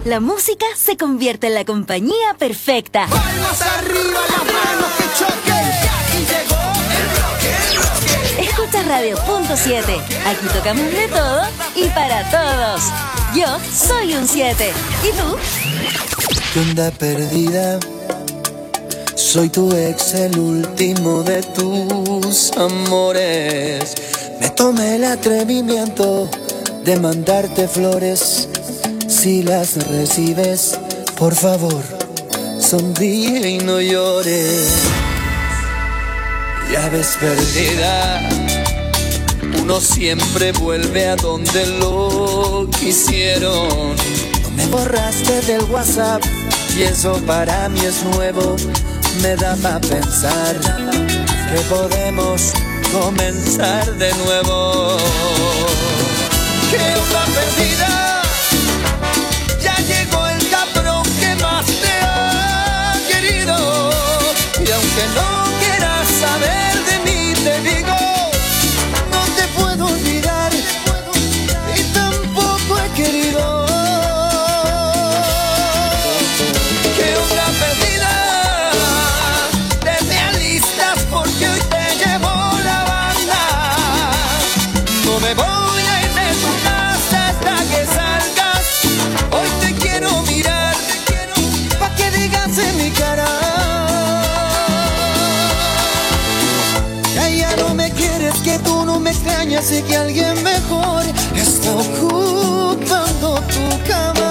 La música se convierte en la compañía perfecta. Palmas arriba, las manos que choquen. Y llegó el roque. Escucha Radio Punto 7. Aquí tocamos de todo y para todos. Yo soy un 7. ¿Y tú? ¿Qué onda perdida? Soy tu ex, el último de tus amores. Me tomé el atrevimiento de mandarte flores. Si las recibes, por favor, sonríe y no llores. Ya ves perdida, uno siempre vuelve a donde lo quisieron. No me borraste del WhatsApp y eso para mí es nuevo. Me da pa' pensar que podemos comenzar de nuevo. ¿Qué onda perdida? Ya llegó el cabrón que más te ha querido. Y aunque no quieras saber de mí, te digo, no te puedo olvidar y tampoco he querido. ¿Qué onda perdida? Te me alistas porque hoy te llevo la banda. No me voy a ir de tu casa hasta que salgas. Hoy te quiero mirar pa' que digas en mi cara que ya no me quieres, que tú no me extrañas y que alguien mejor está ocupando tu cama.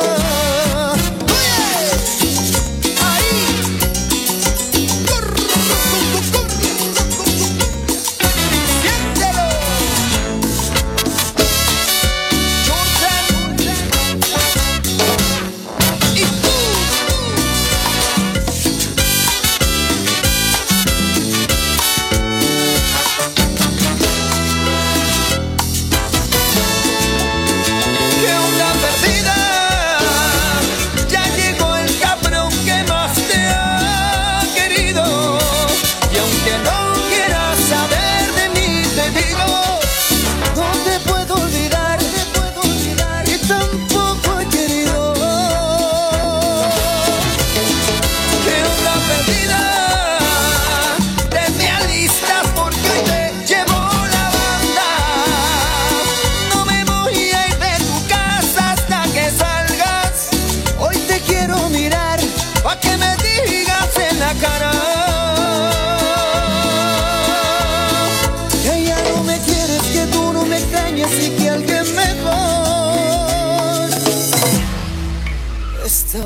Está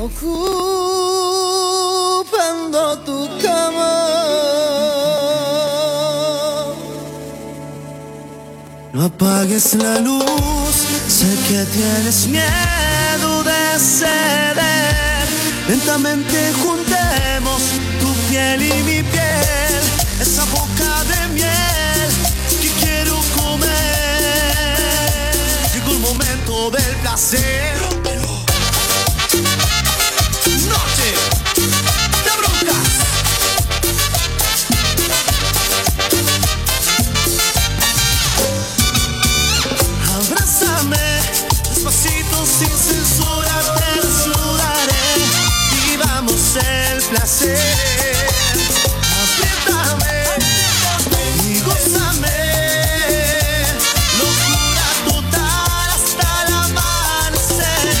ocupando tu cama. No apagues la luz, sé que tienes miedo de ceder. Lentamente juntemos tu piel y mi piel, esa boca de miel que quiero comer. Llegó el momento del placer. Noche de broncas. Abrázame despacito sin censura, te desnudaré y vamos el placer. Apriétame y gózame, locura total hasta el amanecer.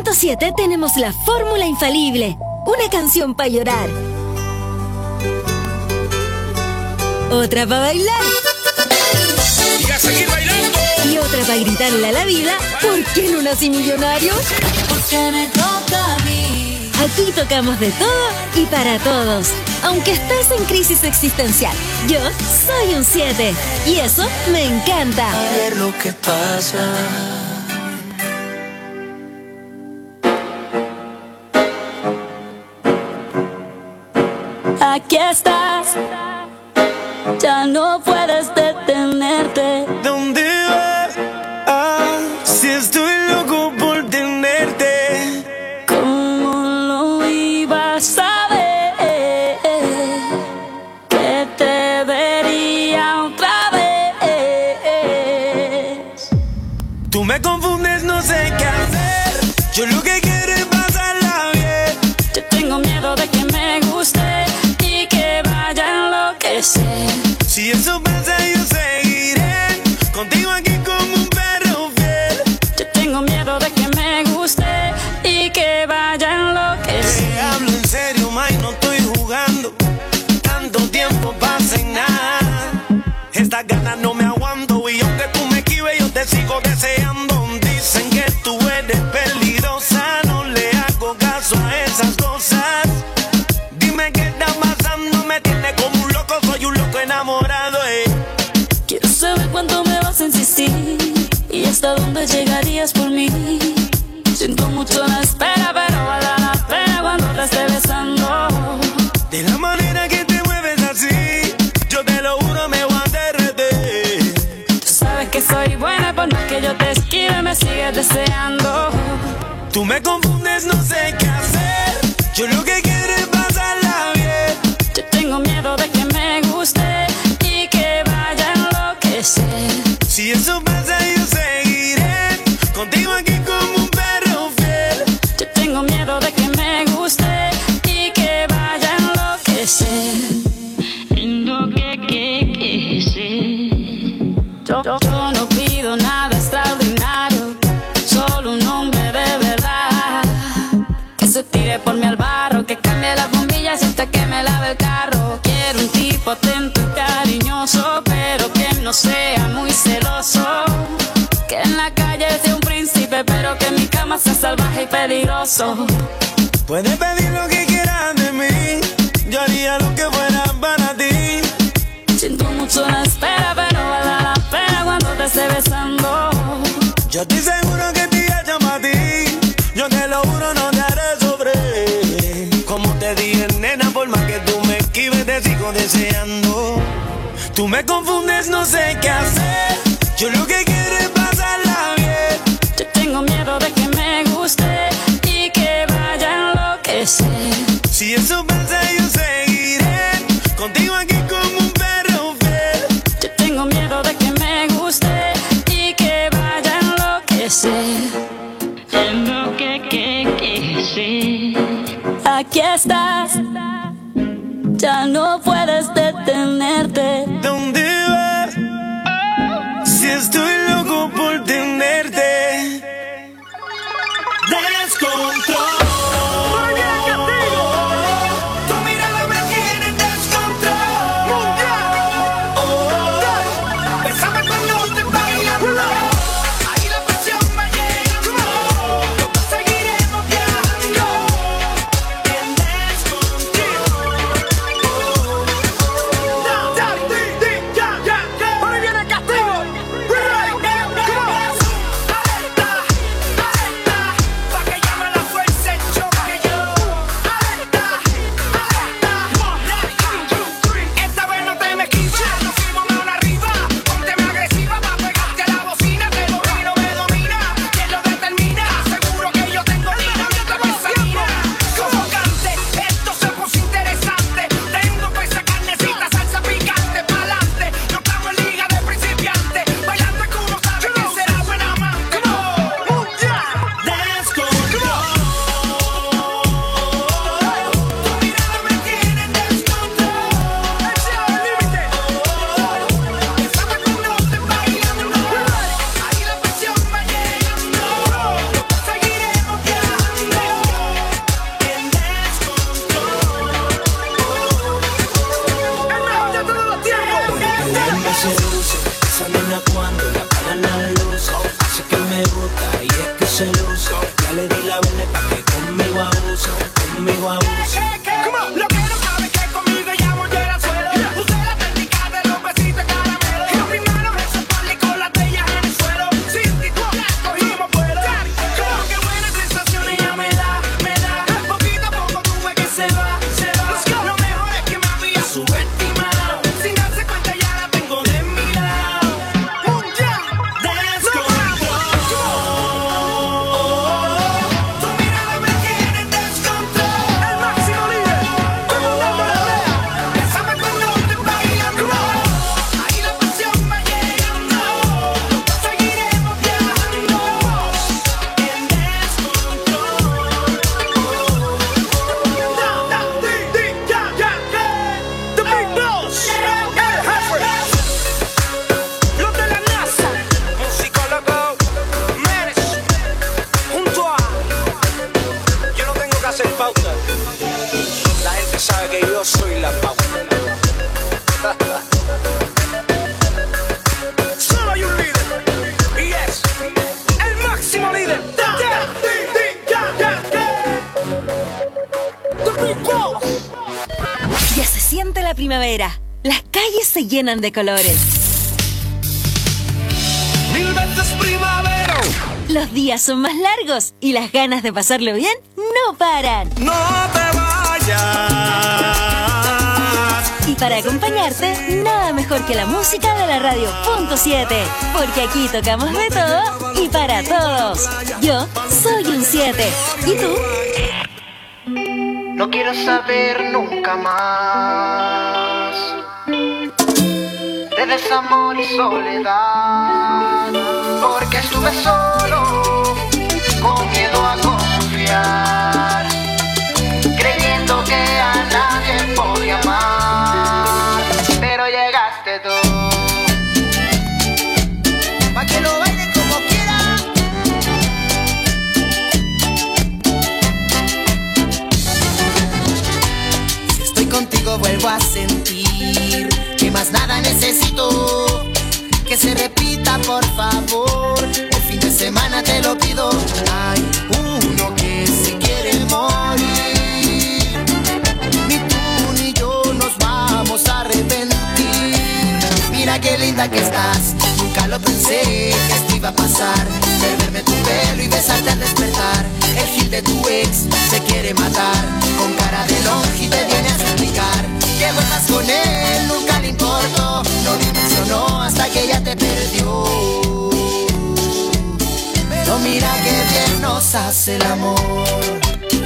100.7 tenemos la fórmula infalible. Una canción para llorar. Otra para bailar. Y a seguir bailando. Y otra para gritarle a la vida, ¿por qué no nací millonario? Porque me toca a mí. Aquí tocamos de todo y para todos. Aunque estés en crisis existencial, yo soy un 7. Y eso me encanta. A ver lo que pasa. Aquí estás, ya no puedes detenerte. ¿Dónde vas? Ah, si estoy loco por tenerte. ¿Cómo lo ibas a ver? Que te vería otra vez. Tú me confundes, no sé qué hacer. Yo lo que quiero es pasarla bien. Yo tengo miedo de que me guste y que vaya a enloquecer. Si eso pasa, yo seguiré contigo aquí como un perro fiel. Yo tengo miedo de que me guste y que vaya a enloquecer. Te hablo en serio, May, no estoy jugando. Tanto tiempo pasa en nada. Estas ganas no me aguanto y aunque tú me esquives, yo te sigo deseando. Dicen que tú eres peligrosa, no le hago caso a esas cosas. Dime qué está pasando, me tiene como un loco, soy un loco enamorado. Quiero saber cuánto me vas a insistir y hasta dónde llegarías por mí. Siento mucho la espera, pero vale la pena cuando te esté besando. De la manera que te mueves así, yo te lo juro, me voy a derretir. Tú sabes que soy buena, por más que yo te esquive, me sigues deseando. Tú me confundes, no sé qué hacer. Yo lo que quiero es pasarla bien. Yo tengo miedo de que me guste y que vaya a enloquecer. Si eso pasa, yo seguiré contigo aquí como un perro fiel. Yo tengo miedo de que me guste y que vaya a enloquecer. Yo no pido nada extraordinario, solo un hombre de verdad. Que se tire por mí al barro, que cambie las bombillas hasta que me lave el carro. Quiero un tipo atento y cariñoso, pero que no sea muy celoso. Que en la calle sea un príncipe, pero que en mi cama sea salvaje y peligroso. Puedes pedir lo que quieras de mí, yo haría lo que fuera para ti. Siento mucho la espera, pero vale la pena cuando te esté besando. Yo estoy seguro que te llamo a ti, yo te lo juro, no te haré sobre. Como te dije, nena, por más que tú me esquives, te sigo deseando. Tú me confundes, no sé qué hacer. Yo lo que quiero es pasarla bien. Yo tengo miedo de que me guste y que vaya a enloquecer. Si eso pasa, yo seguiré contigo aquí como un perro fiel. Yo tengo miedo de que me guste y que vaya a enloquecer. Aquí estás, ya no puedes detenerte. ¿Dónde vas? Si estoy loco por tenerte. Descontrol. Tu mirada me tiene descontrol. Bésame cuando te bailando. Ahí la presión va llegando. Seguiremos viajando. En descontrol. primavera. Las calles se llenan de colores. 1000 veces primavera. Los días son más largos y las ganas de pasarlo bien no paran. No te vayas. Y para acompañarte, nada mejor que la música de la radio .7. Porque aquí tocamos de todo y para todos. Yo soy un 7. ¿Y tú? No quiero saber nunca más de desamor y soledad, porque estuve solo, con miedo a confiar, creyendo que a nadie podía amar, pero llegaste tú. Pa' que lo baile como quiera. Si estoy contigo vuelvo a sentir que más nada necesito, que se repita por favor. El fin de semana te lo pido. Hay uno que se quiere morir. Ni tú ni yo nos vamos a arrepentir. Mira qué linda que estás. Nunca lo pensé que esto iba a pasar. Perderme tu pelo y besarte al despertar. El gil de tu ex se quiere matar. Con cara de longe te viene a suplicar que vuelvas con él, nunca le importó. No dimensionó hasta que ella te perdió. Pero mira que bien nos hace el amor.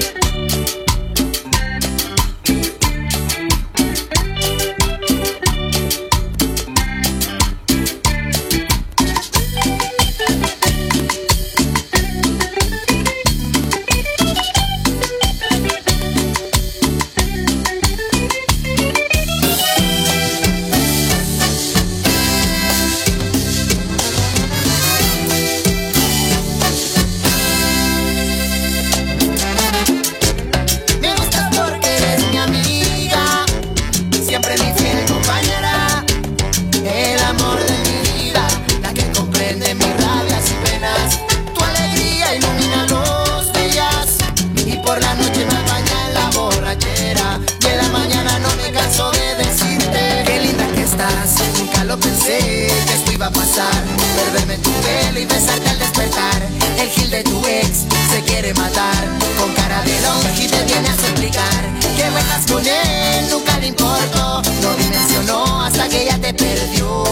Perderme tu pelo y besarte al despertar. El gil de tu ex se quiere matar. Con cara de longe te viene a suplicar que vuelvas con él, nunca le importó. No dimensionó hasta que ella te perdió.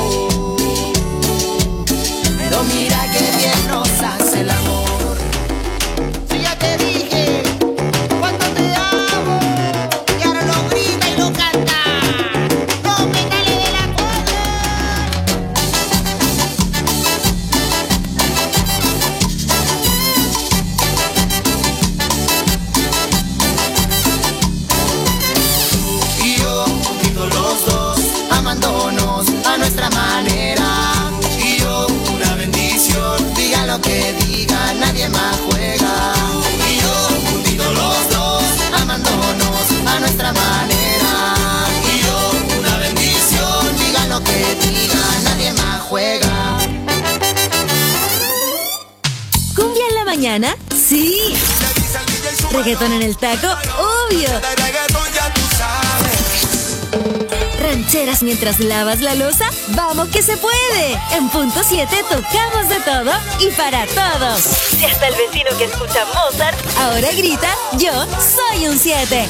Pero mira que bien nos hace el amor. Si ya te dije cuánto te amo, y ahora lo grita y lo canta. No me dale de la cola. Amándonos a nuestra manera. Y yo, una bendición. Diga lo que diga, nadie más juega. Y yo, juntitos los dos, amándonos a nuestra manera. Y yo, una bendición. Diga lo que diga, nadie más juega. ¿Cumbia en la mañana? ¡Sí! ¿Reggaetón en el taco? ¡Obvio! ¿Rancheras mientras lavas la loza? ¡Vamos que se puede! En .7 tocamos de todo y para todos. Si hasta el vecino que escucha Mozart ahora grita, yo soy un 7.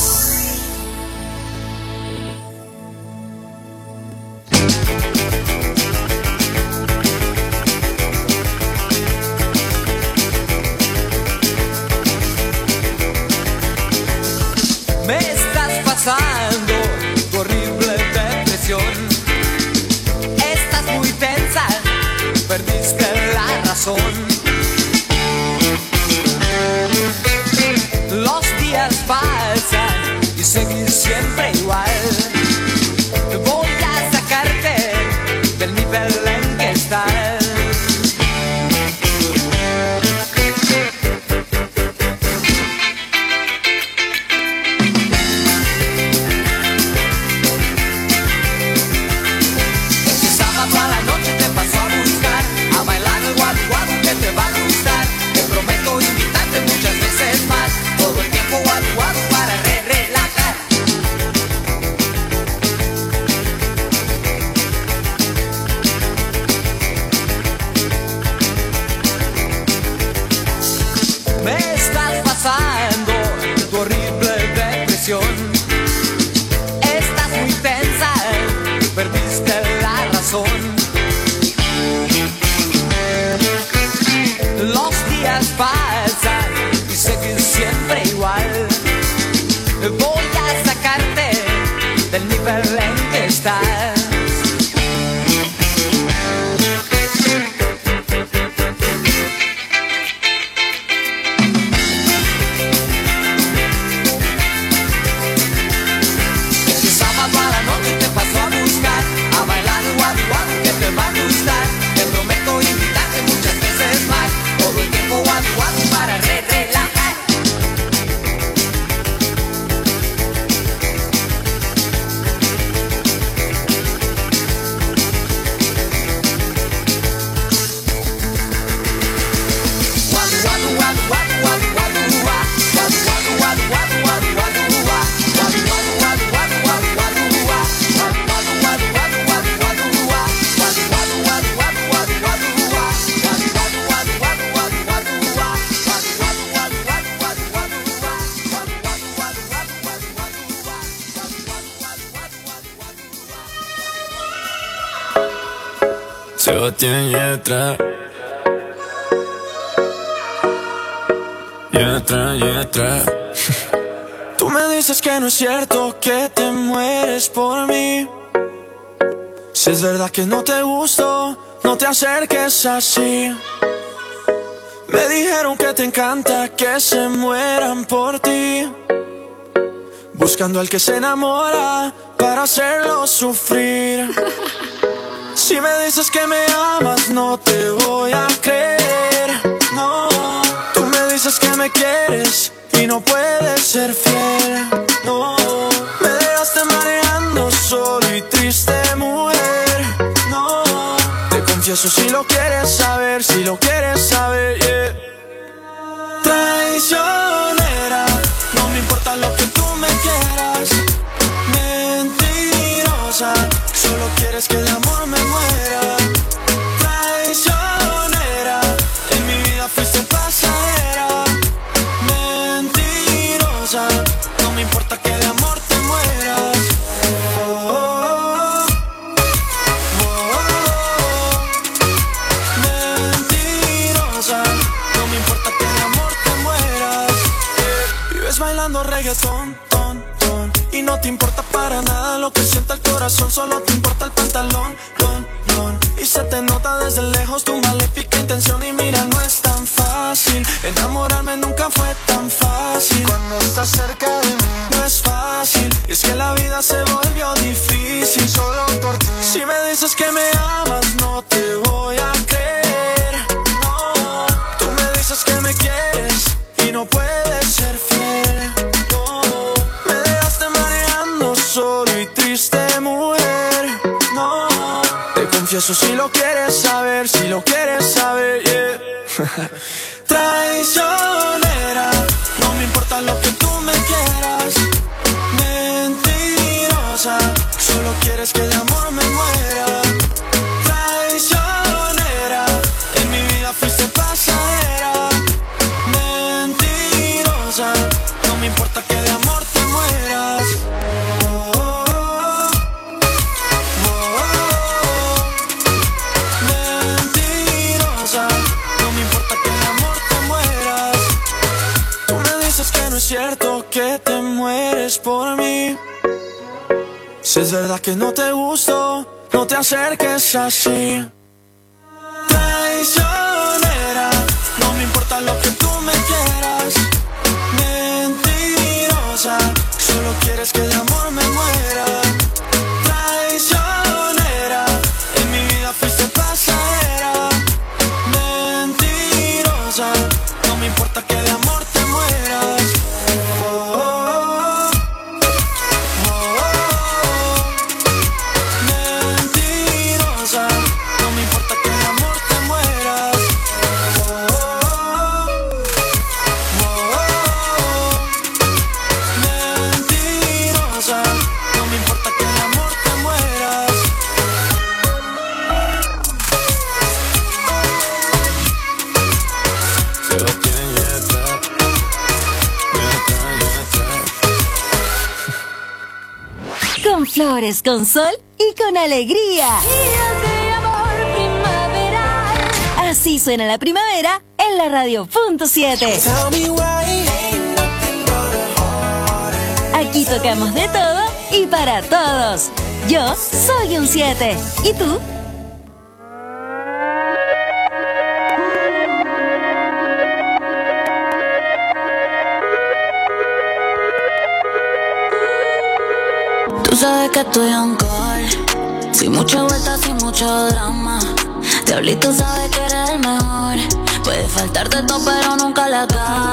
Me estás pasando tu horrible depresión. Estás muy tensa, perdiste la razón. Los días pasan y seguir siempre igual. Voy a sacarte del nivel en que estás. Te va Los días pasan y seguir siempre igual. Voy a sacarte del nivel en que estás. El sábado a la noche te paso a buscar, a bailar guadu guadu que te va a gustar. Te prometo invitarte muchas veces más, todo el tiempo guadu guadu para relajar. Sebastián Yatra. Tú me dices que no es cierto que te mueres por mí. Si es verdad que no te gusto, no te acerques así. Me dijeron que te encanta que se mueran por ti, buscando al que se enamora para hacerlo sufrir. Si me dices que me amas, no te voy a creer, no. Tú me dices que me quieres y no puedes ser fiel, no. Me dejaste mareando solo y triste, mujer, no. Te confieso si lo quieres saber, si lo quieres saber, yeah. Traicionera, no me importa lo que tú me quieras. Mentirosa, solo quieres que el amor me muera. Traicionera, en mi vida fuiste pasajera. Mentirosa, no me importa que de amor te mueras. Oh, oh, oh, oh. Mentirosa, no me importa que de amor te mueras. Vives bailando reggaetón, ton, ton, y no te importa para nada lo que sienta el corazón, solo te importa el pantalón, don, don. Y se te nota desde lejos tu maléfica intención. Y mira, no es tan fácil, enamorarme nunca fue tan fácil. Cuando estás cerca de mí no es fácil, y es que la vida se volvió difícil solo por ti. Si me dices que me amas, no te voy a creer, no. Tú me dices que me quieres y no puedes ser fiel, no. Me dejaste mareando solo y triste, mujer, no. Te confieso si lo quieres saber, si lo quieres saber, yeah. Traicionera, no me importa lo que tú me quieras. Mentirosa, solo quieres que de amor me muera. Traicionera, en mi vida fuiste pasajera. Mentirosa, no me importa que de amor te mueras. Oh, oh, oh, oh. Mentirosa, no me importa que de amor te mueras. Tú me dices que no es cierto que te mueres por mí. Si es verdad que no te gusto, no te acerques así. Traicionera, no me importa lo que tú me quieras. Mentirosa, solo quieres que de amor me muera. Traicionera, en mi vida fuiste pasajera. Mentirosa, no me importa que de amor te mueras. Oh, oh, oh, oh. Mentirosa, no me importa que de amor te mueras. Oh, oh, oh, oh. Mentirosa, no me importa que de amor te mueras. Sebastián Yatra. Con flores, con sol y con alegría. Así suena la primavera en la radio.7. Aquí tocamos de todo y para todos. Yo soy un 7. ¿Y tú? Tú sabes que estoy on call, sin mucha vuelta, sin mucho drama. Diablito sabe que eres el mejor. Puede faltarte todo pero nunca la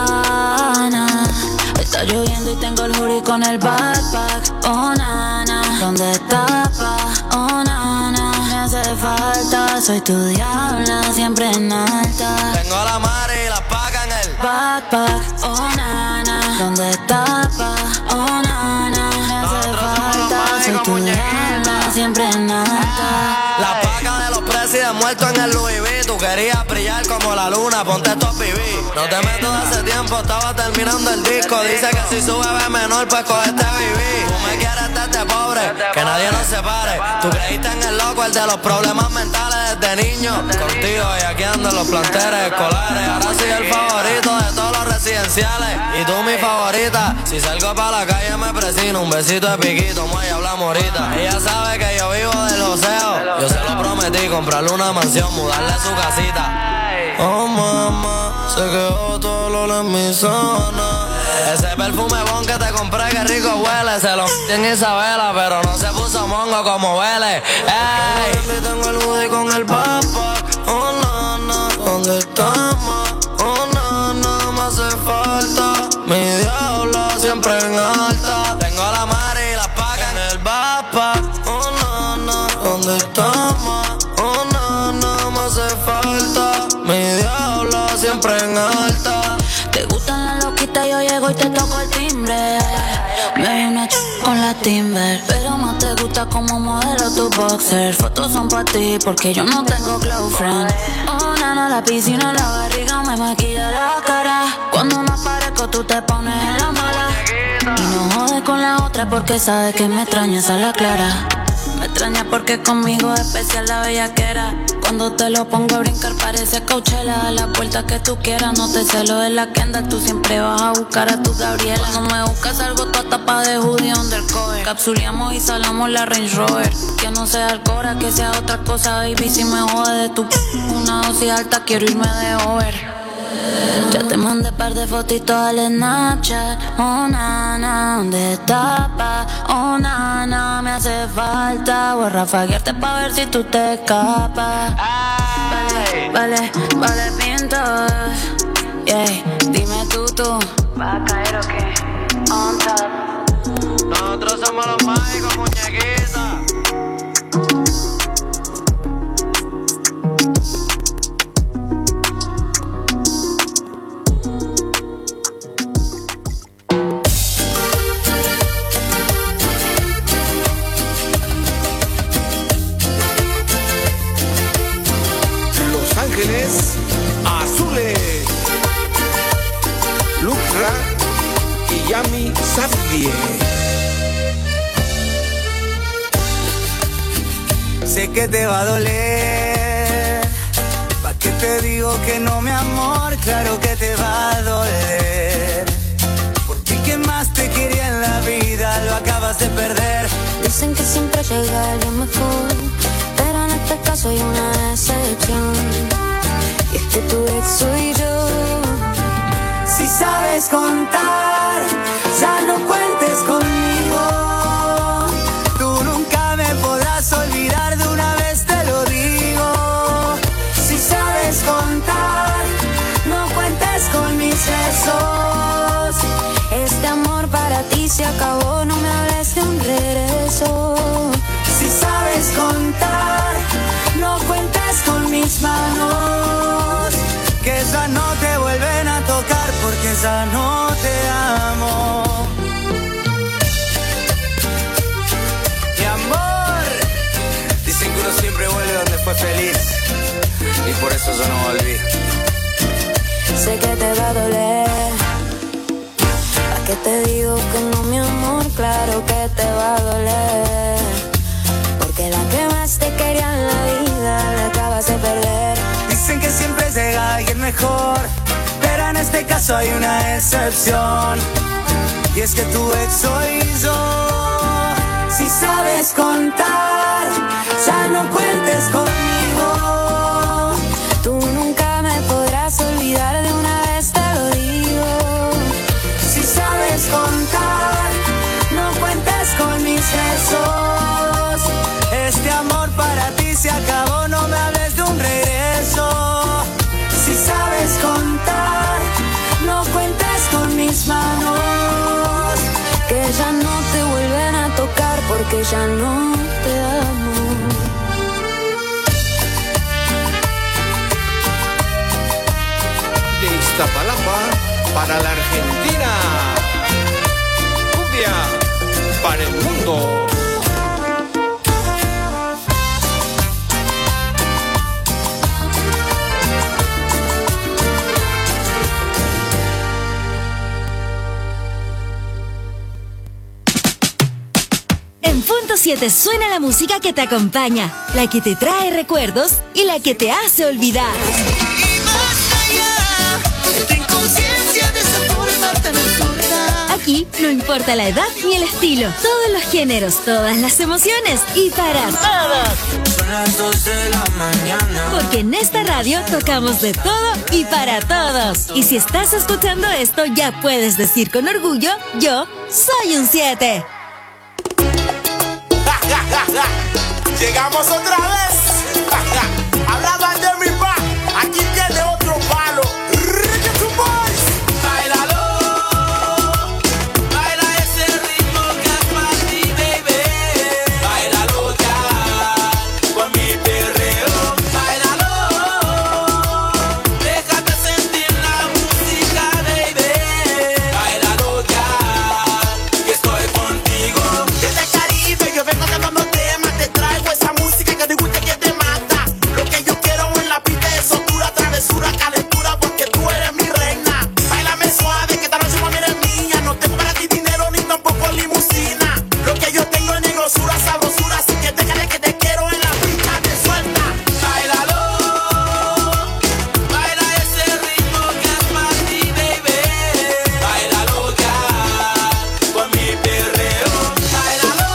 gana. Está lloviendo y tengo el hoodie con el backpack. Oh nana, ¿dónde está pa? Oh nana, me hace falta. Soy tu diabla, siempre en alta. Tengo la madre y la paga en el backpack. Oh nana, ¿dónde está pa? Oh nana, me hace falta. Soy tu diabla, siempre en alta. La paga de los presidentes muertos en el Louis V. Tú querías brillar como la luna, ponte estos pibí. No te meto de hace tiempo, estaba terminando el disco. Dice que si sube ve menor, pues coge este vivir. Tú me quieres desde pobre, que nadie nos separe. Tú creíste en el loco, el de los problemas mentales desde niño. Contigo y aquí ando en los planteles escolares. Ahora soy el favorito de todos los residenciales. Y tú mi favorita. Si salgo para la calle me presino. Un besito de piquito, muelle, hablamos ahorita. Ella sabe que yo vivo del joseo. Yo se lo prometí, comprarle una mansión, mudarle su casita. Oh mamá, se quedó todo el olor en mi zona. Ese perfume bon que te compré, que rico huele. Se lo en Isabela, pero no se puso mongo como huele. Ey, tengo el hoodie con el backpack. Oh nana, ¿dónde estamos? Oh nana, me hace falta. Mi diablo siempre en alta. Tengo la madre y la paga en el backpack. Oh nana, ¿dónde estamos? Oh nana, me hace falta. Mi diablo siempre en alta. Te gustan las loquitas, yo llego y te toco el timbre. Me vi una con la Timber, pero más te gusta como modelo tu boxer. Fotos son para ti porque yo no tengo girlfriend. Oh nana, la piscina, la barriga me maquilla la cara. Cuando me aparezco tú te pones en la mala. Y no jodes con la otra porque sabes que me extrañas a la clara. Me extraña porque conmigo es especial la bellaquera. Cuando te lo pongo a brincar parece Coachella. A la puerta que tú quieras, no te celo de la Kendall. Tú siempre vas a buscar a tu Gabriela. No me buscas algo, toda tapa de hoodie undercover. Capsuleamos y salamos la Range Rover. Que no sea Alcora, que sea otra cosa, baby. Si me jode de tu una dosis alta, quiero irme de over. Ya te mandé par de fotitos al Snapchat. Oh nana, ¿dónde estás pa? Oh nana, me hace falta. Voy a rafaguearte pa' ver si tú te escapas. Vale, pintos. Yeah, dime tú. ¿Va a caer o qué? On top. Nosotros somos los mágicos, muñequitas. Ángeles Azules, Lucra y Yami Xavier. Sé que te va a doler. ¿Pa' qué te digo que no, mi amor? Claro que te va a doler. Porque el que más te quería en la vida lo acabas de perder. Dicen que siempre llega alguien mejor, pero en este caso hay una excepción. Y es que tu ex soy yo. Si sabes contar, ya no cuentes conmigo. Tú nunca me podrás olvidar, de una vez te lo digo. Si sabes contar, no cuentes con mis besos. Este amor para ti se acabó, no me hables de un regreso. Si sabes contar, no cuentes con mis manos, que ya no te vuelven a tocar porque ya no te amo. Mi amor, dicen que uno siempre vuelve donde fue feliz, y por eso yo no volví. Sé que te va a doler. ¿A qué te digo que no, mi amor? Claro que te va a doler. Porque la que más te quería en la vida la acabas de perder. Dicen que siempre llega alguien mejor, pero en este caso hay una excepción, y es que tu ex soy yo. Si sabes contar, ya no cuentes conmigo. Tú nunca me podrás olvidar, de una vez te lo digo. Si sabes contar, no cuentes con mis besos. Este amor para ti se acabó, no me hables de un regreso. Si sabes contar, no cuentes con mis manos, Que ya no te vuelven a tocar porque ya no te amo. De Iztapalapa para la Argentina. Cumbia para el mundo. En Punto 7 suena la música que te acompaña, la que te trae recuerdos y la que te hace olvidar. Y más allá de tu inconsciencia de esa forma tan absurda. Aquí no importa la edad ni el estilo, todos los géneros, todas las emociones y para todos. Son las 2 de la mañana. Porque en esta radio tocamos de todo y para todos. Y si estás escuchando esto, ya puedes decir con orgullo, yo soy un 7. Llegamos otra vez. Hablaban de mi pa, aquí tiene otro palo. Reggaeton Boys. Báilalo, baila ese ritmo que es para ti, baby. Báilalo ya, con mi perreo. Báilalo, déjate sentir la música, baby. Báilalo ya, que estoy contigo. Desde el Caribe yo vengo cantando temas, te traigo esa música que te gusta, que te mata. Lo que yo quiero en la pista es soltura, travesura, calentura, porque tú eres mi reina. Báilame suave, que esta noche mami eres mía. No tengo para ti dinero ni tampoco limusina. Lo que yo tengo es negrosura, sabrosura, así que déjale que te quiero en la pista, te suelta. Báilalo, baila ese ritmo que es para ti, baby. Báilalo ya, con mi perreo. Báilalo,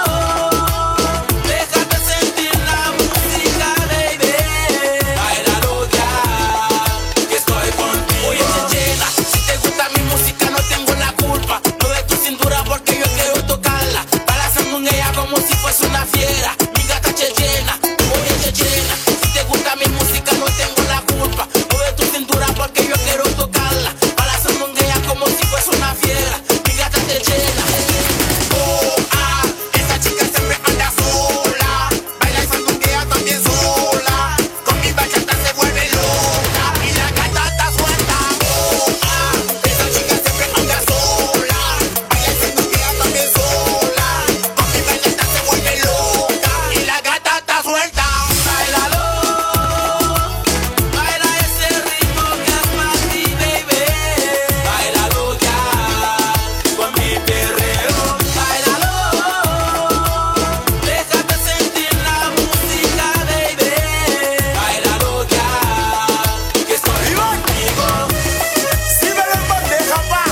déjate sentir la música, baby. Báilalo ya, que estoy contigo. Oye, Chechena, si te gusta mi música no tengo la culpa. No de tu cintura porque yo quiero tocarla. Balanzando en ella como si fuese una fiera. Mi gata Chechena, oye Chechena, si te gusta mi música no tengo la culpa. No de tu cintura porque yo quiero tocarla. Balanzando en ella como si fuese una fiera. Mi gata Chechena. Oh, ah, esa chica siempre anda sola. Baila y sandunguea también sola. Con mi bachata se vuelve loca y la gata está suelta. Oh, ah, esa chica siempre anda sola. Baila y sandunguea también sola. Con mi bachata se vuelve loca y la gata está suelta. Báilalo, baila ese ritmo que es para ti, baby. Báilalo ya, con mi perreo. Báilalo, déjate sentir la música, baby. Báilalo ya, que estoy contigo. Sírvelo en bandeja, pa.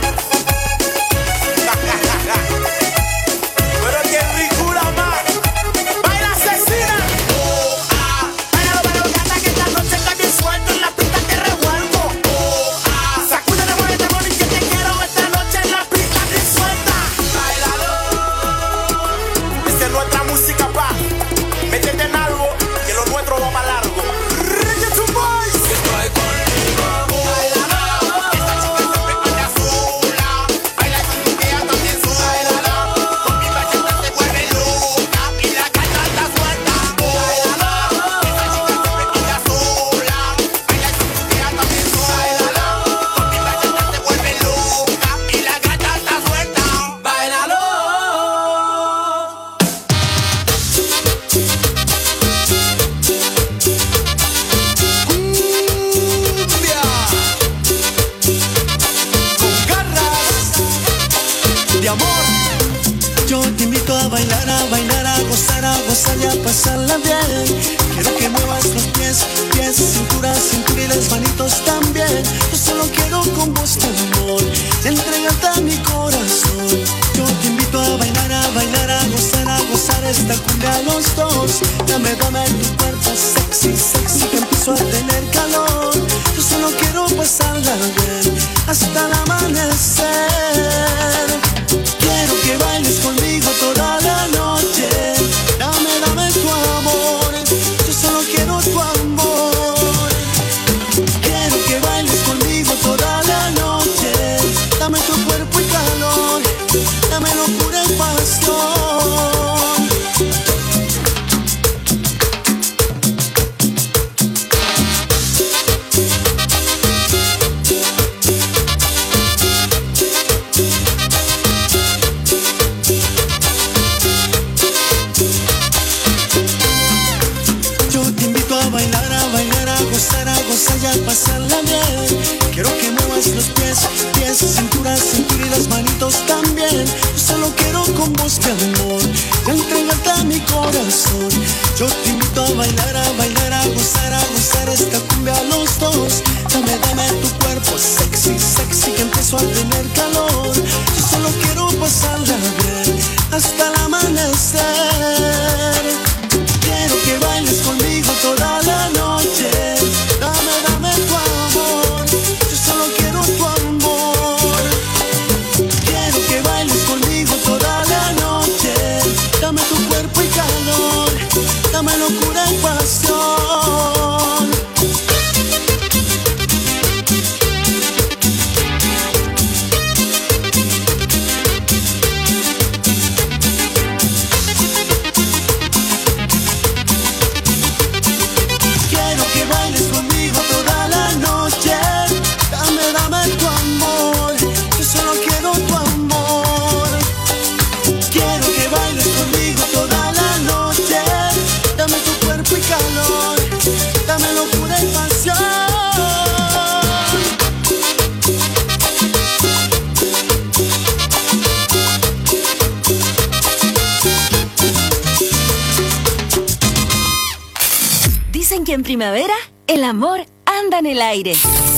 Pero qué ricura más. Baila asesina. Oh, ah, bailalo, gata, que esta noche está bien suelto. En la pista te revuelvo. Oh, ah, sacúdele, muévete, mami, que te quiero esta noche en la pista bien suelta. Báilalo, Esa es nuestra música, pa. Métete en algo, que lo nuestro va para largo. Reggaeton Boys. que estoy contigo. Báilalo, Esta chica siempre anda sola. Baila y sandunguea también sola. Con mi bachata se vuelve loca y la gata está suelta. Esta chica siempre anda sola. Baila y sandunguea también sola. Con mi bachata se vuelve loca y la gata está suelta. báilalo. Cumbia con garras de amor. Yo te invito a bailar, a gozar, a gozar y a pasarla bien. Quiero que muevas los pies, pies, cintura, cintura y las manitos también. Yo solo quiero con vos mi amor y entregarte a mi corazón. Yo te invito a bailar, a gozar esta cumbia a los dos. Dame, dame tu cuerpo sexy, sexy, que empiezo a tener calor. Yo solo quiero pasarla bien hasta el amanecer. Quiero que bailes conmigo toda la noche. Dame, dame tu amor. Yo solo quiero tu amor. Quiero que bailes conmigo toda la noche. Dame tu cuerpo y calor. Dame locura y pasión. Y a pasarla bien. Quiero que muevas los pies, pies, cintura, cintura y las manitos también. Yo solo quiero con vos mi amor y entregarte a mi corazón. Yo te invito a bailar, a gozar esta cumbia a los dos. Dame, dame tu cuerpo sexy, sexy, que empiezo a tener calor. Yo solo quiero pasarla bien hasta el amanecer. Quiero que bailes conmigo toda la noche. Dame, dame tu amor. Yo solo quiero tu amor. Quiero que bailes conmigo toda la noche. Dame tu cuerpo y calor. Dame locura y pasión. Dicen que en primavera el amor anda en el aire.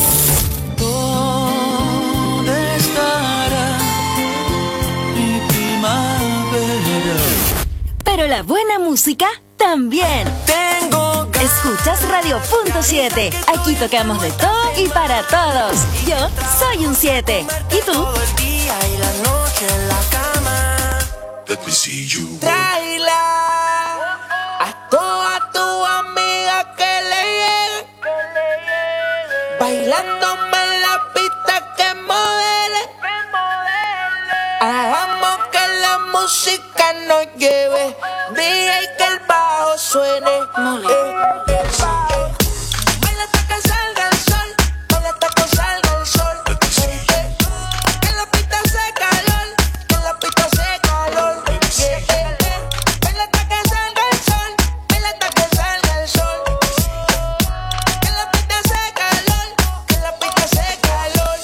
¿Dónde estará mi primavera? Pero la buena música también. Escuchas Radio.7. Aquí tocamos de todo y para todos. Yo soy un 7. ¿Y tú? Todo el día y la noche en la cama. Let me see you. Tráela a toda tu amiga que le llegue, bailándome en la pista que modele. Hagamos que la música nos lleve, DJ que el bajo suene. Baila hasta que salga el sol, baila hasta que salga el sol. Que la pista hace calor, que la pista hace calor. Baila hasta que salga el sol, baila hasta que salga el sol. Que la pista hace calor, que la pista hace calor.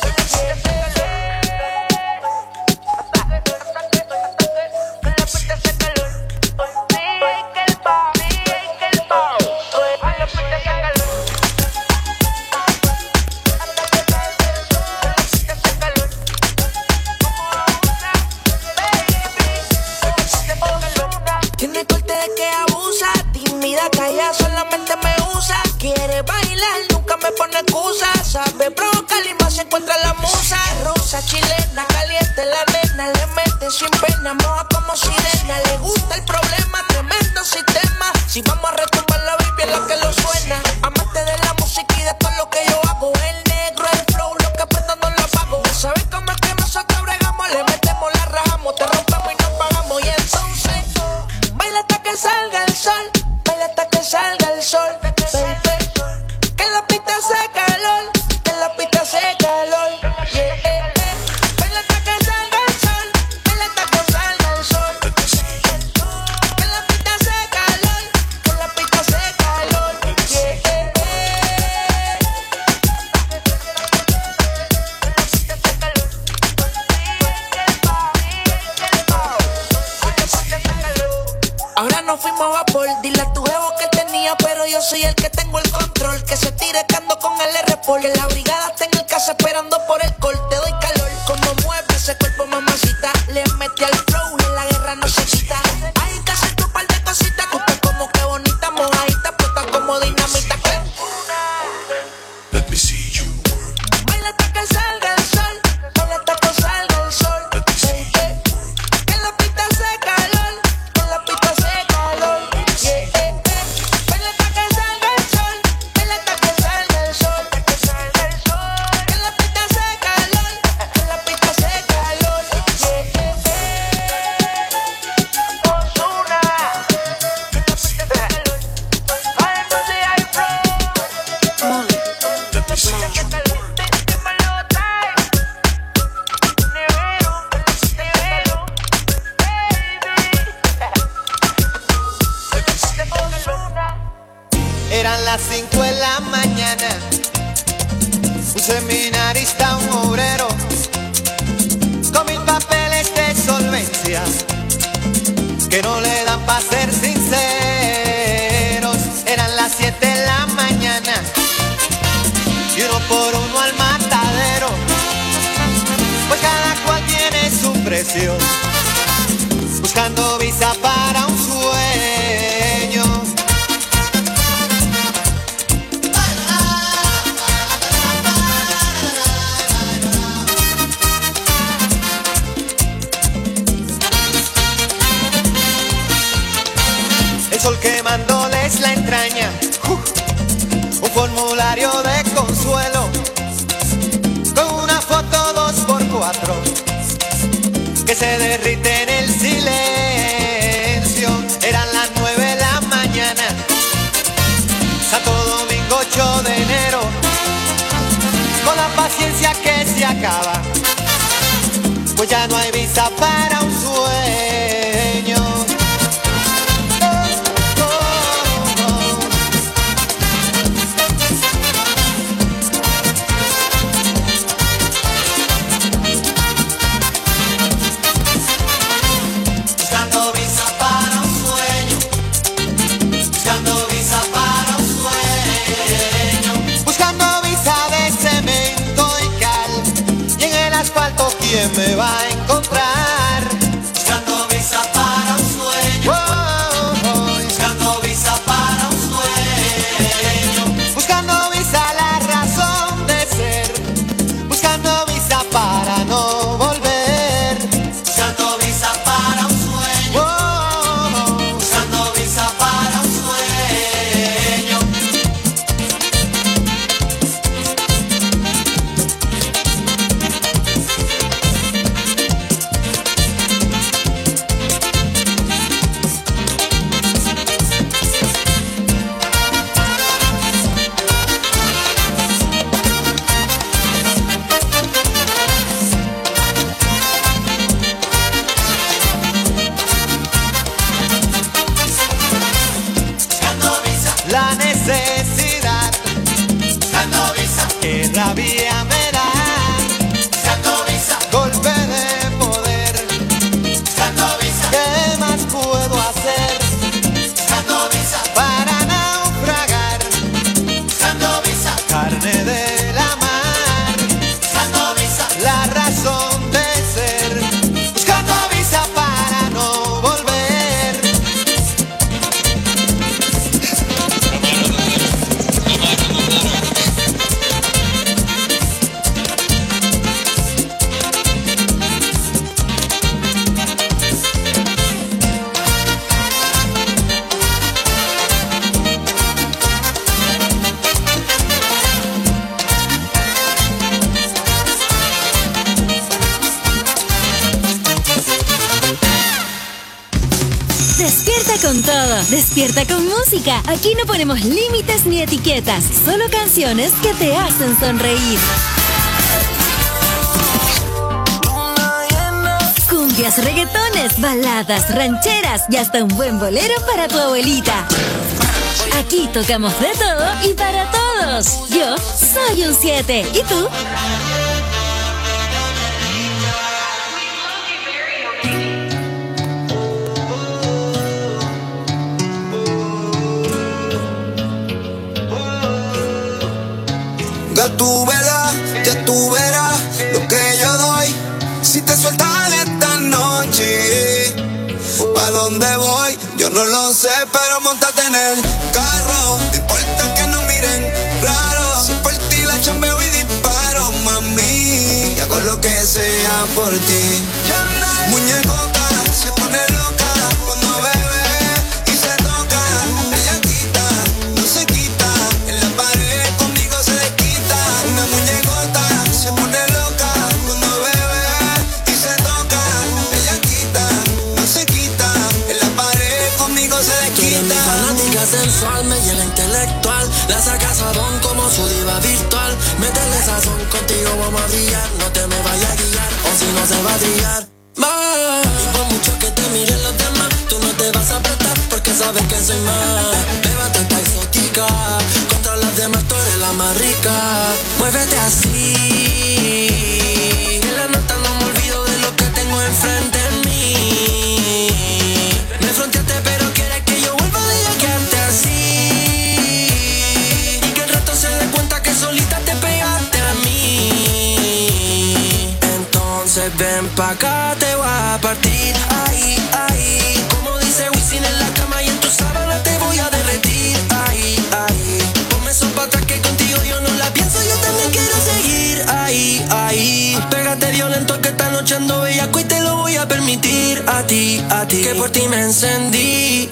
Tiene corte de que abusa, tímida, calla, solamente me usa. Quiere bailar, nunca me pone excusa. Sabe provocar y más se encuentra la musa. Rosa, chilena, caliente la nena. Le mete sin pena, moja como sirena. Le gusta el problema, tremendo sistema. Si vamos a retumbar la Biblia, es la que lo suena. Amante de la música y de todo lo que yo hago. El negro, el flow, lo que prendo no lo apago. ¿Sabes cómo es que nosotros bregamos? Le metemos, la rajamos, te rompemos y nos pagamos. Y entonces baila hasta que salga el sol, baila hasta que salga el sol, baby. Que la pista hace calor, que la pista yo soy el que tengo el control. Que se tire cando con el R-Pol. Que la brigada está en el casa esperando por el col. Te doy calor, como mueve ese cuerpo, mamacita. Le metí al flow y la guerra no se quita. Hay que hacer tu par de cositas. Tú estás como que bonita, mojadita, puesta como dinamita. Let me see you work. Baila hasta que salga el sol. Baila hasta que salga el sol. Que la pista hace calor. Que la pista hace calor. Baila hasta que salga el sol. Baila hasta que salga el sol. Que la pista hace calor. Que la pista hace calor. Ozuna. Que la pista hace calor. Ay, entonces hay flow. Let me see you work. Eran las 5 de la mañana, un seminarista, un obrero, con 1000 papeles de solvencia, que no le dan pa' ser sinceros. Eran las 7 de la mañana, y uno por uno al matadero, pues cada cual tiene su precio, buscando visa para un sueño. El sol quemándoles la entraña, un formulario de consuelo, con una foto 2x4, que se derrite en el silencio. Eran las 9 de la mañana, Santo Domingo 8 de enero, con la paciencia que se acaba, pues ya no hay visa para un sueño. Buscando visa para un sueño, buscando visa para un sueño, buscando visa de cemento y cal, y en el asfalto ¿quién me va a encontrar? Buscando visa para un sueño, buscando visa para un sueño, buscando visa la razón de ser, buscando visa para no volver, buscando visa para un sueño, buscando visa para un sueño. La necesidad, buscando visa, que rabia me da, buscando visa, golpe de poder, buscando visa, ¿qué más puedo hacer? Buscando visa, para naufragar, buscando visa, carne de la mar, buscando visa, la razón de ser, buscando visa para no volver. Despierta con todo, despierta con música. Aquí no ponemos límites ni etiquetas, solo canciones que te hacen sonreír. Cumbias, reggaetones, baladas, rancheras y hasta un buen bolero para tu abuelita. Aquí tocamos de todo y para todos. Yo soy un 7. ¿Y tú? tú verás lo que yo doy. Si te sueltas esta noche, ¿pa' dónde voy? Yo no lo sé, pero montate en el carro. No importa que no miren raro. Si por ti la chambeo y disparo, mami, y hago lo que sea por ti. Muñecota se pone loca cuando bebe y se toca. Ella quita, no se quita. En la pared conmigo se desquita. Una muñecota se pone loca cuando bebe y se toca. Ella quita, no se quita. En la pared conmigo se desquita. Mi fanática sensual, me llega intelectual. La saca sabón como su diva virtual. Métele sazón, contigo vamos a brillar. No te me vayas a guiar, o si no se va a brillar. Y por mucho que te miren los demás, tú no te vas a prestar porque sabes que soy más. Bébate esta exótica, contra las demás tú eres la más rica. Muévete así, en la nota no me olvido de lo que tengo enfrente de mí. Me fronteaste pero quieres que yo vuelva de ella, quedarte así. Y que el resto se dé cuenta que solita te pegaste a mí. Entonces ven pa' acá, te voy a partir. Ahí, ahí, como dice Wisin en la cama y en tu sábana te voy a derretir. Ahí, ahí, ponme eso pa' atrás que contigo yo no la pienso, yo también quiero seguir. Ahí, ahí, pégate violento que esta noche ando bellaco y te lo voy a permitir. A ti, que por ti me encendí.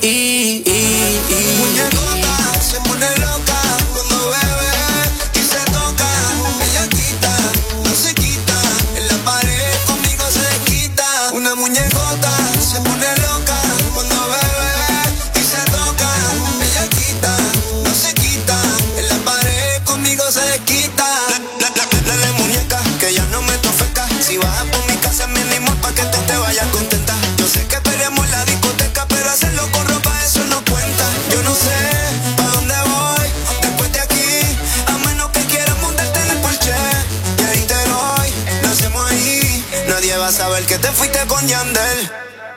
Muñecota se pone loca cuando bebe y se toca. Ella quita, no se quita. En la pared conmigo se desquita. Una muñecota se pone loca cuando bebe y se toca. Ella quita, no se quita. En la pared conmigo se desquita. Dale muñeca, que ya no me tofeca. Si bajas por mi casa mínimo pa' que te vayas contenta. Yo sé que esperemos en la discoteca, pero hacerlo con ropa eso no cuenta. Yo no sé pa' dónde voy después de aquí, a menos que quieras montarte en el Porsche. Y ahí te doy, lo hacemos ahí. Nadie va a saber que te fuiste con Yandel.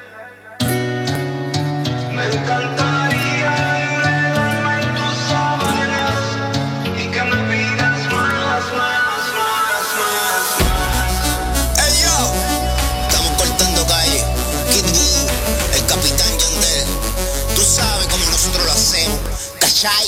Me encantaría enredarme en tus sábanas y que me pidas más. Hey yo, estamos cortando calle. Kid Voodoo, el capitán Yandel. Tú sabes cómo nosotros lo hacemos, ¿cachai?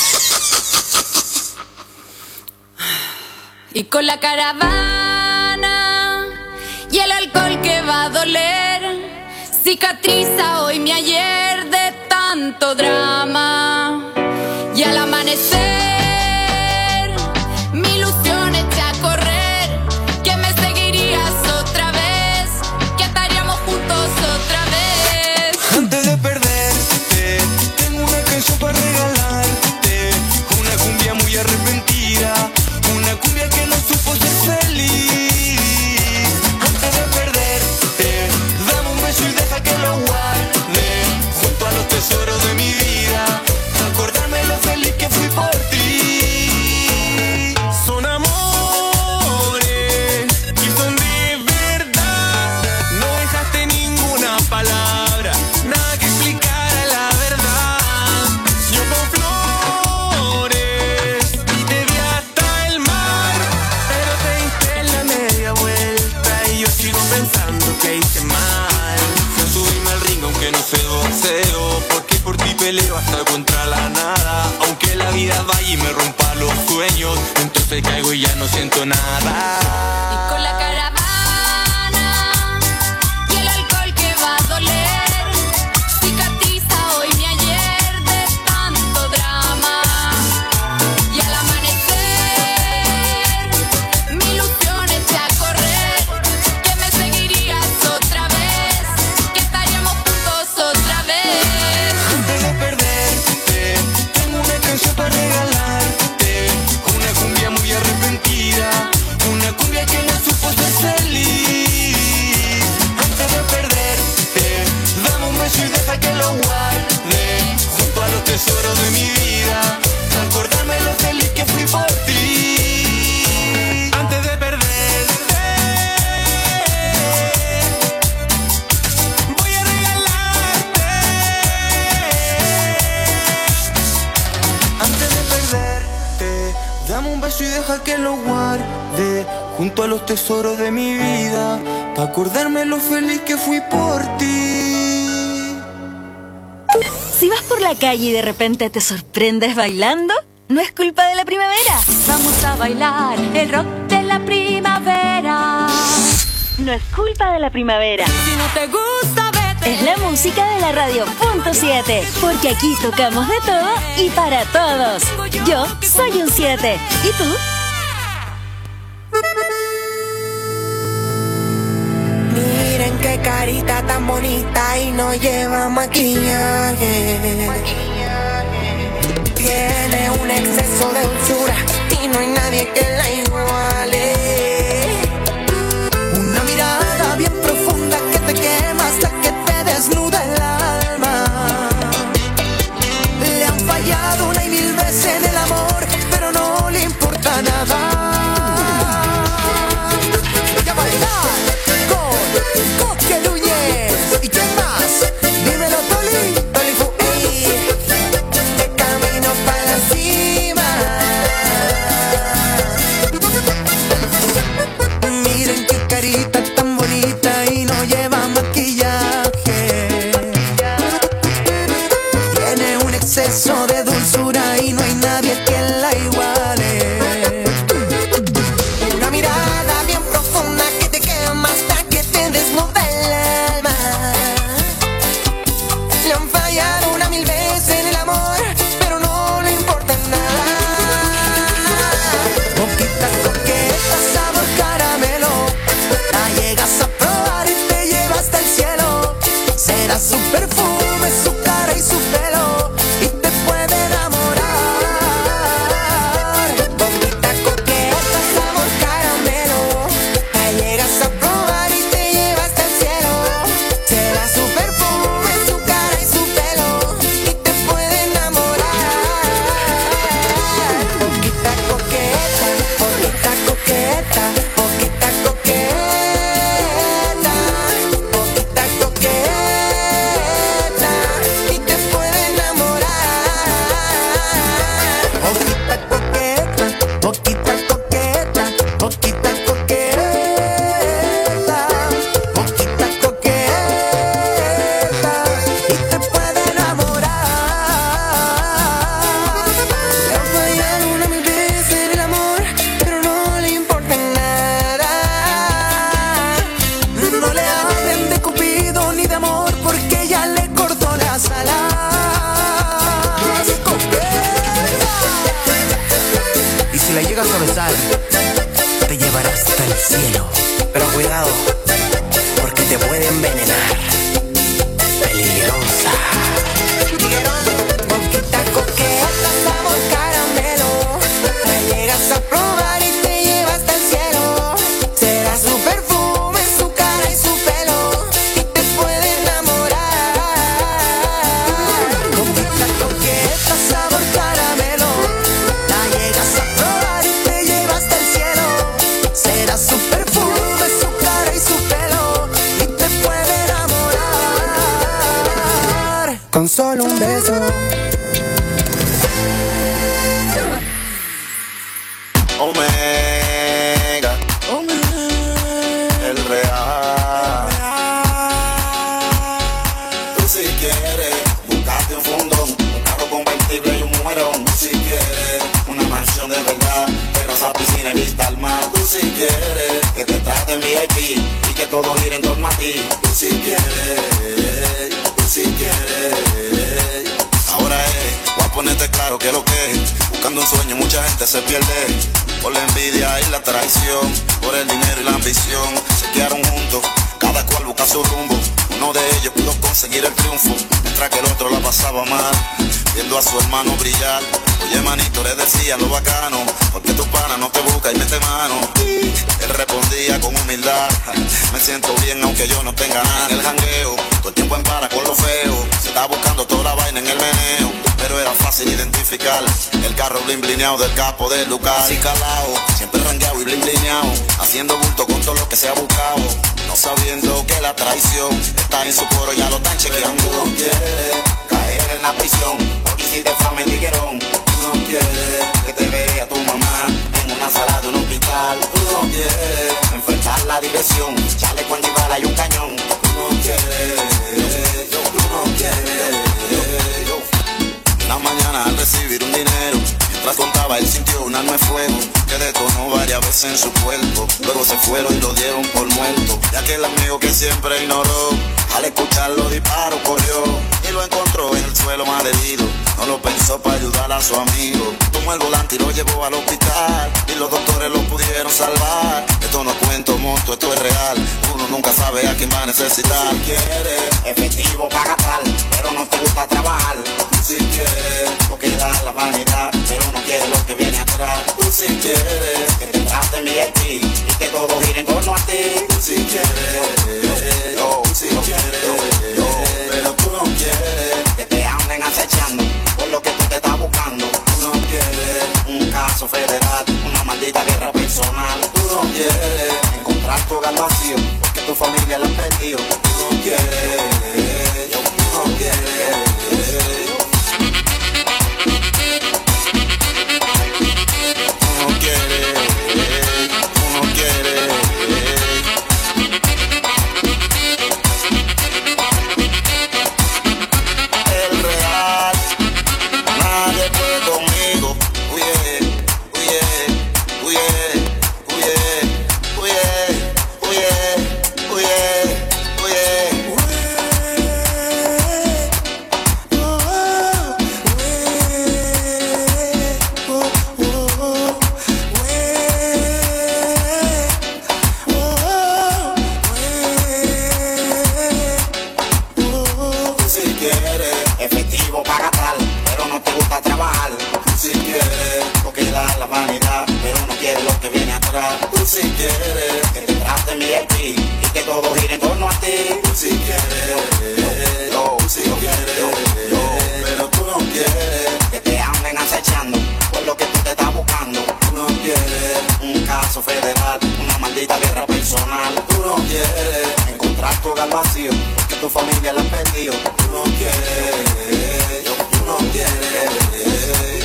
Y con la caravana y el alcohol que va a doler, cicatriza hoy mi ayer de tanto drama. Y al amanecer mi ilusión eché a correr, que me seguirías otra vez, que estaríamos juntos otra vez. Antes de perderte, tengo una canción para regalarte. Una cumbia muy arrepentida, una cumbia que no supo ser feliz. Antes de perderte, dame un beso y deja que lo guarde junto a los tesoros de mi vida, acordarme lo feliz que fui por ti. Son amores que son de verdad, no dejaste ninguna palabra, nada que explicara la verdad. Yo con flores y te di hasta el mar, pero te diste la media vuelta y yo sigo pensando que hice mal. No subirme al ring aunque no sé boxeo, porque por ti peleo hasta contra la nada. Aunque la vida vaya y me rompa los sueños, entonces caigo y ya no siento nada. Y con la caravana y el alcohol que va a doler, cicatriza hoy mi ayer de tanto drama. Y al amanecer mi ilusión eché a correr, que me seguirías otra vez, que estaríamos juntos otra vez. Antes de perderte, tengo una canción para regalarte. Una cumbia muy arrepentida, una cumbia que no supo ser feliz. tarde junto a los tesoros de mi vida, para acordarme lo feliz que fui por ti. Si vas por la calle y de repente te sorprendes bailando, no es culpa de la primavera. Vamos a bailar el rock de la primavera. No es culpa de la primavera. Si no te gusta, vete. Es la música de la radio Punto 7, porque aquí tocamos de todo y para todos. Yo soy un 7. ¿Y tú? Miren qué carita tan bonita y no lleva maquillaje. Tiene un exceso de dulzura y no hay nadie que la iguale. Una mirada bien profunda que te quema hasta que te desnuda el alma. Le han fallado una y mil veces en el amor, pero no le importa nada. Voy a bailar con Coque Núñez. ¿Y quién más? Dímelo, Toli. Toli Fuey. De camino para la cima. Miren qué carita tan bonita y no lleva maquillaje. Tiene un exceso de dulzura y no hay nadie que la iguale. Una mirada bien profunda que te quema hasta que te desnuda el alma. Le han fallado una mil veces en el amor, pero no le importa nada. Boquita coqueta, sabor caramelo, la llegas a probar y te lleva hasta el cielo. Será su perfume, su cara y su pelo, y te puede enamorar. Boquita coqueta, sabor caramelo, la llegas a probar y te lleva hasta el cielo. Será su perfume, su cara y su pelo, y te puede enamorar. Boquita coqueta, boquita coqueta, boquita coqueta, boquita coqueta, y te puede enamorar. Boquita coqueta, boquita coqueta, boquita coqueta, boquita coqueta, y te puede enamorar. Le han fallado una mil veces en el amor, pero no le importa nada. No le hablen de Cupido ni de amor, porque ya le cortó las alas. Y si la llegas a besar, te llevará hasta el cielo. Pero cuidado, porque te puede envenenar. Peligrosa. Boquita coqueta, sabor caramelo, la llegas a probar y te lleva hasta el cielo. Será su perfume, su cara y su pelo, y te puede enamorar. Boquita coqueta, sabor caramelo, la llegas a probar y te lleva hasta el cielo. Será su perfume, su cara y su pelo, y te puede enamorar. Con solo un beso. Omega, el real. Tú si quieres buscarte un fundón, un carro convertible y un mujerón. Tú si quieres una mansión de verdad, terraza, piscina y vista al mar. Tú si quieres que te traten VIP y que todo gire en torno a ti. Tú si quieres, tú si quieres. Ahora voy a ponerte claro que lo que es. Buscando un sueño mucha gente se pierde por la envidia y la traición, por el dinero y la ambición. Se quedaron juntos, cada cual busca su rumbo. Uno de ellos pudo conseguir el triunfo, mientras que el otro la pasaba mal, viendo a su hermano brillar. Oye manito, le decía lo bacano, porque tu pana no te busca y mete mano. Él respondía con humildad, me siento bien aunque yo no tenga nada. En el jangueo, todo el tiempo en para con lo feo, se estaba buscando toda la vaina en el meneo, pero era fácil identificar el carro blin blineado del capo del lugar. Así calao, siempre rangueado y blin blineado, haciendo bulto con todo lo que se ha buscado, no sabiendo que la traición está en su coro, ya lo están chequeando. Tú no quieres caer en la prisión, porque hiciste fama en tiguerón. Tú no quieres que te vea tu mamá en una sala de un hospital. balas en su cuerpo. Luego se fueron y lo dieron por muerto. Y aquel amigo que siempre ignoró, al escuchar los disparos corrió y lo encontró en el suelo malherido. No lo pensó para ayudar a su amigo. Tomó el volante y lo llevó al hospital y los doctores lo pudieron salvar. Esto no cuento monto, esto es real. Uno nunca sabe a quién va a necesitar. Si quieres efectivo para gastar, pero no te gusta trabajar. Si quieres porque da la vanidad, pero no quieres lo que viene atrás. Si quieres que te traten bien y que todo gire en torno a ti. Si quieres, yo, si quieres, yo, pero tú no quieres que te anden acechando por lo que tú te estás buscando. Tú no quieres un caso federal, una maldita guerra personal. Tú no quieres encontrar tu hogar vacío porque tu familia la ha perdido. Tú no quieres, yo, tú no quieres. Si quieres que te traten bien y que todo gire en torno a ti. Si quieres, yo, si quieres, yo, pero tú no quieres que te anden acechando por lo que tú te estás buscando. Tú no quieres un caso federal, una maldita guerra personal. Tú no quieres encontrar tu hogar vacío porque tu familia la ha perdido. Tú no quieres, yo, tú no quieres.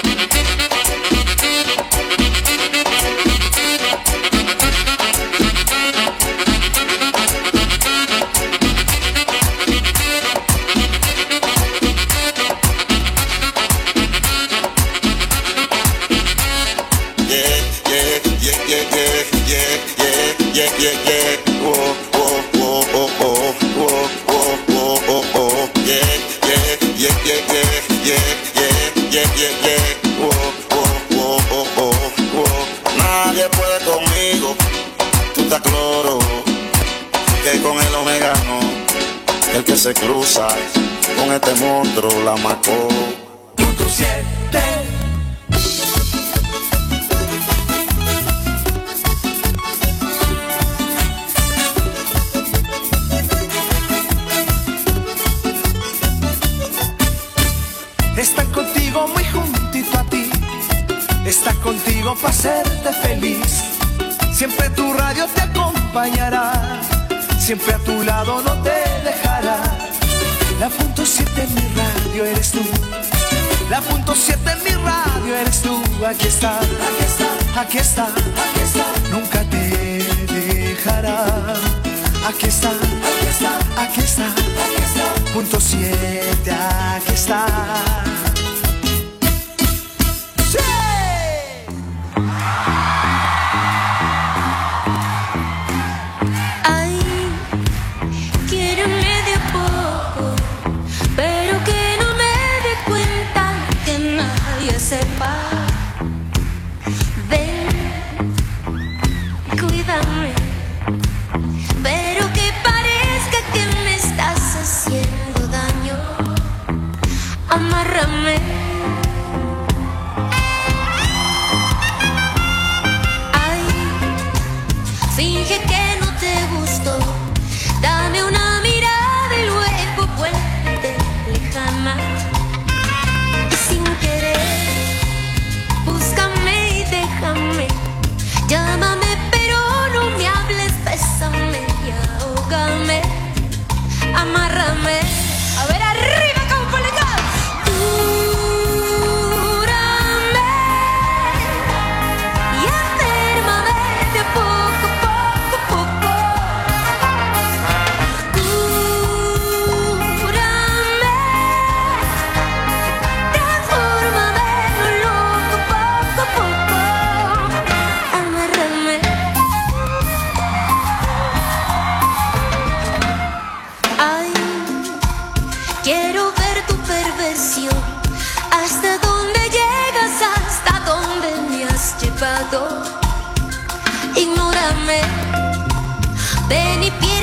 Nadie puede conmigo, tú estás claro que con el Omega no, el que se cruza con este monstruo la marcó. Punto 7. Está contigo muy juntito a ti, está contigo para hacerte feliz. Siempre tu radio te acompañará, siempre a tu lado no te dejará. La punto 7 en mi radio eres tú, la punto 7 en mi radio eres tú. Aquí está, aquí está, aquí está, aquí está. Nunca te dejará. Aquí está, aquí está, aquí está, aquí está. Punto 7, aquí está. ¡Sí! Ay, quiéreme de a poco, pero que no me dé cuenta, que nadie sepa. Ven, cuídame, pero que parezca que me estás haciendo daño. Amárrame. Ay, finge que no te gustó. Dame una mirada y luego vuelve lejana. Y sin querer, búscame y déjame. Llámame pero no me hables, bésame y ahógame. Amárrame. A ver arriba, Caupolicán. Ven y piensa